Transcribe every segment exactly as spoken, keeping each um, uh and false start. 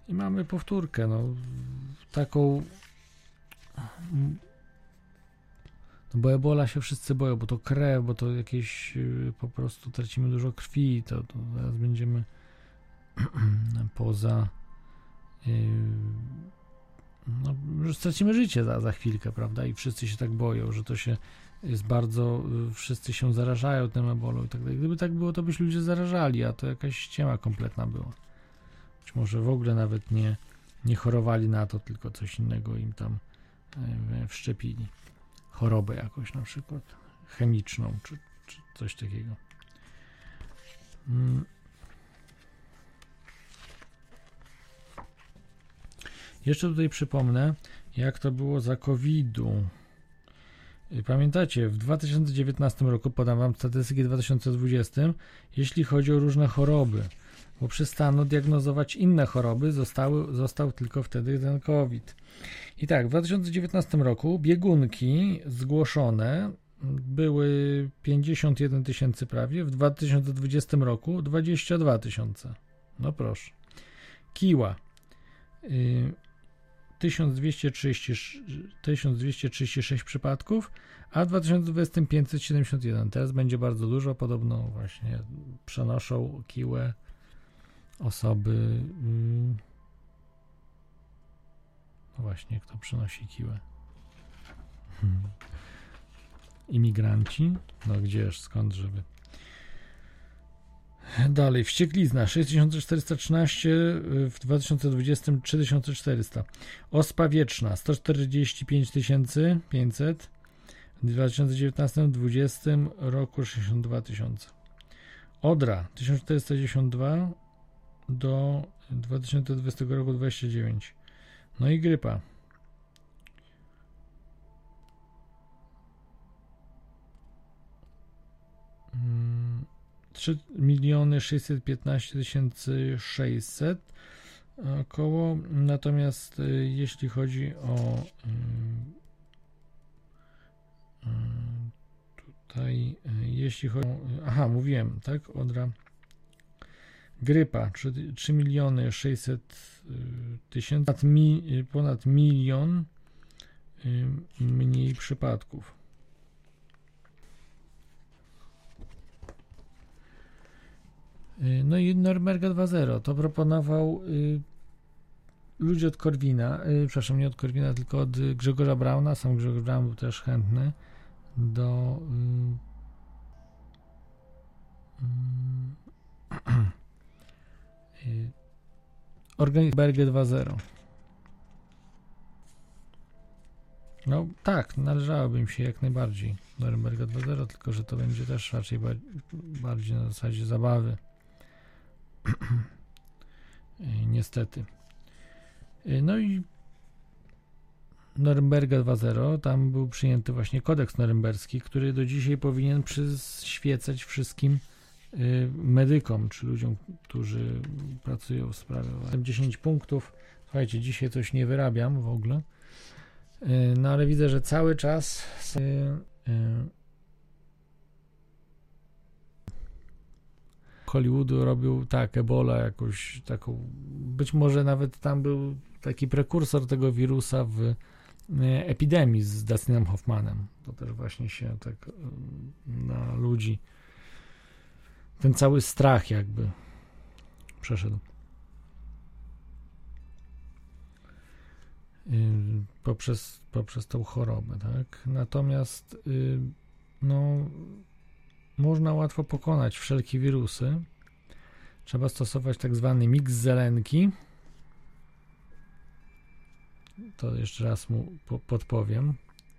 I mamy powtórkę, no, taką, no bo ebola się wszyscy boją, bo to krew, bo to jakieś, po prostu tracimy dużo krwi, to, to zaraz będziemy poza, no, już stracimy życie za, za chwilkę, prawda, i wszyscy się tak boją, że to się jest bardzo, wszyscy się zarażają tym ebolą i tak dalej. Gdyby tak było, to byś ludzie zarażali, a to jakaś ściema kompletna była. Być może w ogóle nawet nie, nie chorowali na to, tylko coś innego im tam e, wszczepili. Chorobę jakąś na przykład, chemiczną, czy, czy coś takiego. Hmm. Jeszcze tutaj przypomnę, jak to było za kowida. Pamiętacie, w dwa tysiące dziewiętnastym roku, podam wam statystyki dwa tysiące dwudziestym, jeśli chodzi o różne choroby, bo przestano diagnozować inne choroby, zostały, został tylko wtedy ten COVID. I tak, w dwa tysiące dziewiętnastym roku biegunki zgłoszone były pięćdziesiąt jeden tysięcy prawie, w dwa tysiące dwudziestym roku dwadzieścia dwa tysiące. No proszę. Kiła. Y tysiąc dwieście trzydzieści sześć przypadków, a w dwa tysiące dwudziestym pięćset siedemdziesiąt jeden. Teraz będzie bardzo dużo, podobno właśnie przenoszą kiłę osoby, no właśnie, kto przenosi kiłę? Hmm. Imigranci? No gdzież, skąd, żeby... Dalej, wścieklizna sześć tysięcy czterysta trzynaście, w dwa tysiące dwudziestym trzy tysiące czterysta. Ospa wieczna sto czterdzieści pięć tysięcy pięćset, w dwa tysiące dziewiętnastym dwudziestym roku sześćdziesiąt dwa tysiące. Odra tysiąc czterysta dziewięćdziesiąt dwa do dwa tysiące dwudziestego roku dwadzieścia dziewięć. No i grypa. Hmm. trzy miliony sześćset piętnaście tysięcy sześćset około, natomiast y, jeśli chodzi o y, y, tutaj, y, jeśli chodzi o, aha, mówiłem, tak, odra, grypa, trzy miliony sześćset tysięcy, ponad, mi, ponad milion y, mniej przypadków. No i Norymberga dwa zero to proponował y, ludzie od Korwina, y, przepraszam, nie od Korwina, tylko od Grzegorza Brauna. Sam Grzegorz Braun był też chętny do y, y, Norymberga dwa zero. No tak, należałoby im się jak najbardziej Norymberga dwa zero, tylko że to będzie też raczej ba- bardziej na zasadzie zabawy. Niestety. No i Norymberga dwa zero, tam był przyjęty właśnie kodeks norymberski, który do dzisiaj powinien przyświecać wszystkim medykom, czy ludziom, którzy pracują w sprawie. dziesięć punktów. Słuchajcie, dzisiaj coś nie wyrabiam w ogóle. No ale widzę, że cały czas Hollywoodu robił tak, ebola jakąś taką, być może nawet tam był taki prekursor tego wirusa w epidemii z Dustinem Hoffmanem. To też właśnie się tak na ludzi ten cały strach jakby przeszedł. Poprzez, poprzez tą chorobę, tak? Natomiast no, można łatwo pokonać wszelkie wirusy. Trzeba stosować tak zwany miks zelenki. To jeszcze raz mu po- podpowiem.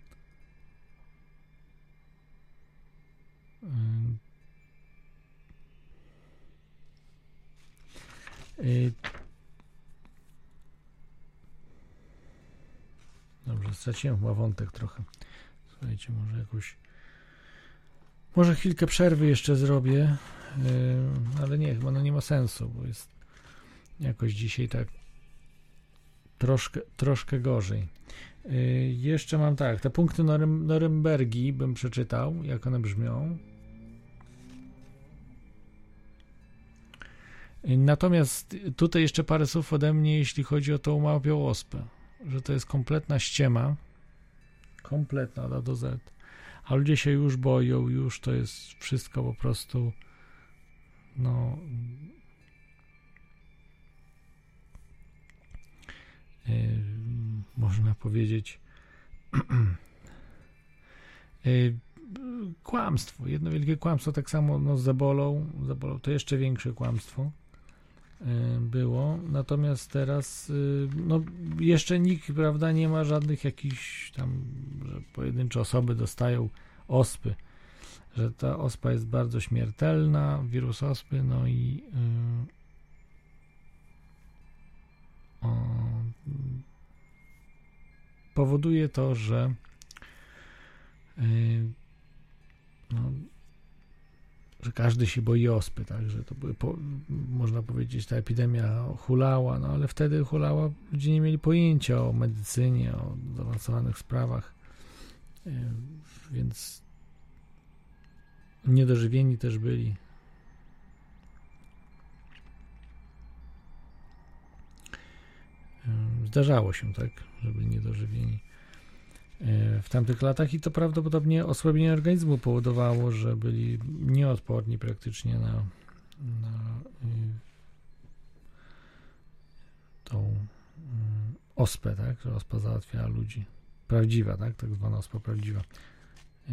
Yy. Dobrze, straciłem chyba wątek trochę. Słuchajcie, może jakoś... Może chwilkę przerwy jeszcze zrobię, yy, ale nie, chyba no nie ma sensu, bo jest jakoś dzisiaj tak troszkę, troszkę gorzej. Yy, jeszcze mam tak, te punkty Norym, Norymbergi bym przeczytał, jak one brzmią. Natomiast tutaj jeszcze parę słów ode mnie, jeśli chodzi o tą małpią ospę, że to jest kompletna ściema, kompletna A do Z, a ludzie się już boją, już to jest wszystko po prostu, no, yy, można powiedzieć, yy, kłamstwo, jedno wielkie kłamstwo, tak samo no, z ebolą, z ebolą to jeszcze większe kłamstwo było, natomiast teraz no jeszcze nikt, prawda, nie ma żadnych jakichś tam, że pojedyncze osoby dostają ospy, że ta ospa jest bardzo śmiertelna, wirus ospy, no i yy, o, powoduje to, że yy, no, że każdy się boi ospy, tak, że to były, po, można powiedzieć, ta epidemia hulała, no ale wtedy hulała, ludzie nie mieli pojęcia o medycynie, o zaawansowanych sprawach, yy, więc niedożywieni też byli. Yy, zdarzało się, tak, że byli niedożywieni w tamtych latach i to prawdopodobnie osłabienie organizmu powodowało, że byli nieodporni praktycznie na, na y, tą y, ospę, tak? Że ospa załatwiała ludzi. Prawdziwa, tak? Tak zwana ospa prawdziwa. Y,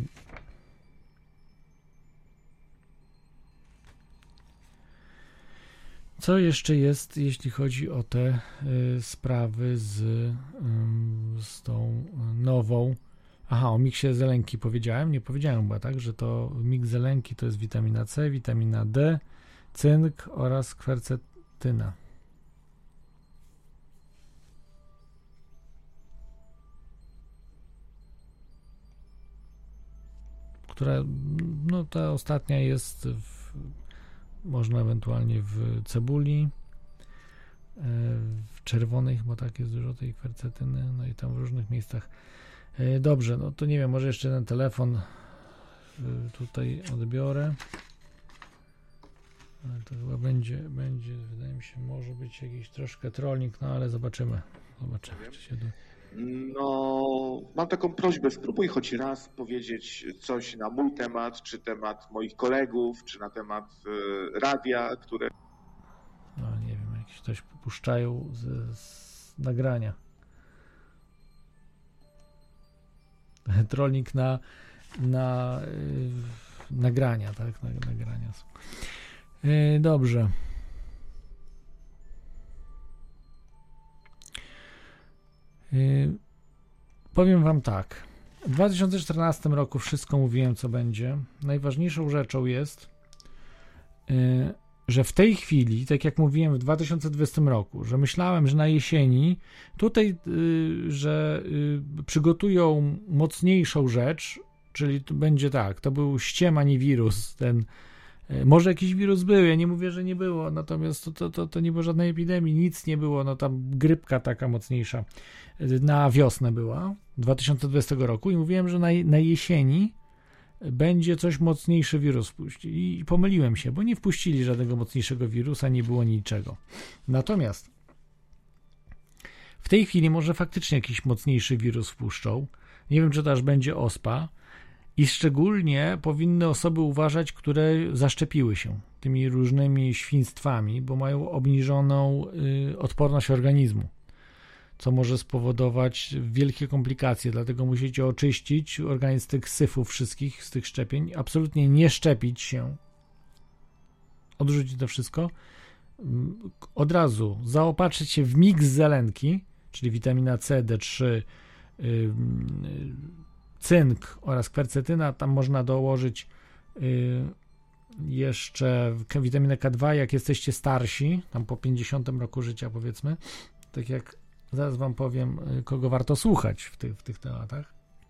Co jeszcze jest, jeśli chodzi o te y, sprawy z, y, z tą nową... Aha, o miksie zelenki powiedziałem? Nie powiedziałem chyba, tak? Że to miks zelenki to jest witamina C, witamina D, cynk oraz kwercetyna. Która, no ta ostatnia jest w... Można ewentualnie w cebuli, w czerwonej chyba tak jest dużo tej kwercetyny, no i tam w różnych miejscach. Dobrze, no to nie wiem, może jeszcze ten telefon tutaj odbiorę. Ale to chyba będzie, będzie, wydaje mi się, może być jakiś troszkę trolling, no ale zobaczymy. Zobaczymy, czy się do... No, mam taką prośbę, spróbuj choć raz powiedzieć coś na mój temat, czy temat moich kolegów, czy na temat y, radia, które... No nie wiem, jakieś coś puszczają z, z nagrania. Trolling na, na y, nagrania, tak? Na, nagrania są. Y, dobrze. Yy, powiem wam tak, w dwa tysiące czternastym roku wszystko mówiłem, co będzie. Najważniejszą rzeczą jest, yy, że w tej chwili, tak jak mówiłem w dwa tysiące dwudziestym roku, że myślałem, że na jesieni tutaj, yy, że yy, przygotują mocniejszą rzecz, czyli to będzie tak, to był ściema, nie wirus, ten może jakiś wirus był, ja nie mówię, że nie było, natomiast to, to, to, to nie było żadnej epidemii, nic nie było, no tam grypka taka mocniejsza na wiosnę była dwa tysiące dwudziestego roku i mówiłem, że na, na jesieni będzie coś mocniejszy wirus wpuścili i pomyliłem się, bo nie wpuścili żadnego mocniejszego wirusa, nie było niczego. Natomiast w tej chwili może faktycznie jakiś mocniejszy wirus wpuszczą, nie wiem, czy to aż będzie ospa. I szczególnie powinny osoby uważać, które zaszczepiły się tymi różnymi świństwami, bo mają obniżoną y, odporność organizmu, co może spowodować wielkie komplikacje, dlatego musicie oczyścić organizm z tych syfów wszystkich, z tych szczepień, absolutnie nie szczepić się, odrzucić to wszystko, od razu zaopatrzyć się w miks zelenki, czyli witamina C, D trzy, y, y, cynk oraz kwercetyna, tam można dołożyć y, jeszcze witaminę K dwa, jak jesteście starsi, tam po pięćdziesiątym roku życia powiedzmy, tak jak zaraz wam powiem, kogo warto słuchać w tych, w tych tematach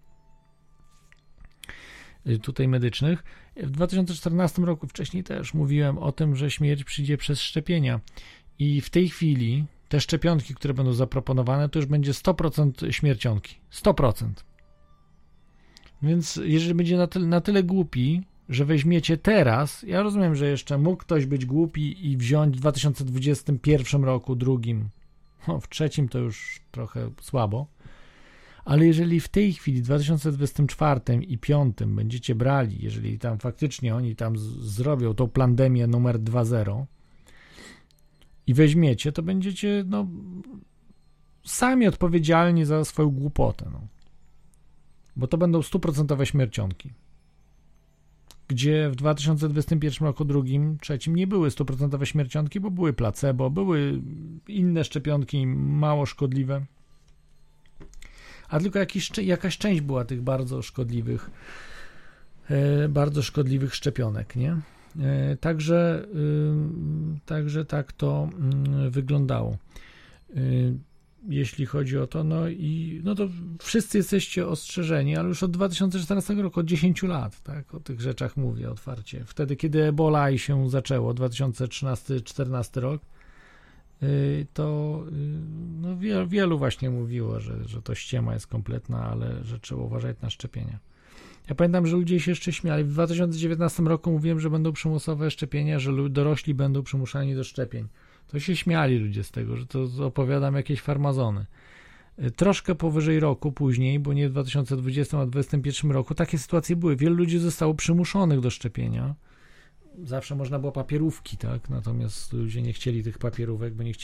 y, tutaj medycznych. W dwa tysiące czternastym roku, wcześniej też mówiłem o tym, że śmierć przyjdzie przez szczepienia i w tej chwili te szczepionki, które będą zaproponowane, to już będzie sto procent śmiercionki, sto procent. Więc jeżeli będzie na tyle, na tyle głupi, że weźmiecie teraz, ja rozumiem, że jeszcze mógł ktoś być głupi i wziąć w dwa tysiące dwudziestym pierwszym roku, drugim, no w trzecim to już trochę słabo, ale jeżeli w tej chwili, w dwa tysiące dwudziestym czwartym i dwa tysiące piątym będziecie brali, jeżeli tam faktycznie oni tam z- zrobią tą pandemię numer dwa zero i weźmiecie, to będziecie no, sami odpowiedzialni za swoją głupotę, no. Bo to będą stuprocentowe śmiercionki, gdzie w dwa tysiące dwudziestym pierwszym roku, drugim, trzecim nie były stuprocentowe śmiercionki, bo były placebo, były inne szczepionki mało szkodliwe, a tylko jakiś, jakaś część była tych bardzo szkodliwych, e, bardzo szkodliwych szczepionek, nie? E, także, y, także tak to y, wyglądało. Y, jeśli chodzi o to, no i no to wszyscy jesteście ostrzeżeni, ale już od dwa tysiące czternastego roku, od dziesięciu lat, tak, o tych rzeczach mówię otwarcie. Wtedy, kiedy Ebola i się zaczęło, dwa tysiące trzynasty czternasty rok, to no, wielu, wielu właśnie mówiło, że, że to ściema jest kompletna, ale że trzeba uważać na szczepienia. Ja pamiętam, że ludzie się jeszcze śmiali. W dwa tysiące dziewiętnastym roku mówiłem, że będą przymusowe szczepienia, że dorośli będą przymuszani do szczepień. To się śmiali ludzie z tego, że to opowiadam jakieś farmazony. Troszkę powyżej roku później, bo nie w dwa tysiące dwudziestym, a w dwa tysiące dwudziestym pierwszym roku, takie sytuacje były. Wielu ludzi zostało przymuszonych do szczepienia. Zawsze można było papierówki, tak? Natomiast ludzie nie chcieli tych papierówek, bo nie chcieli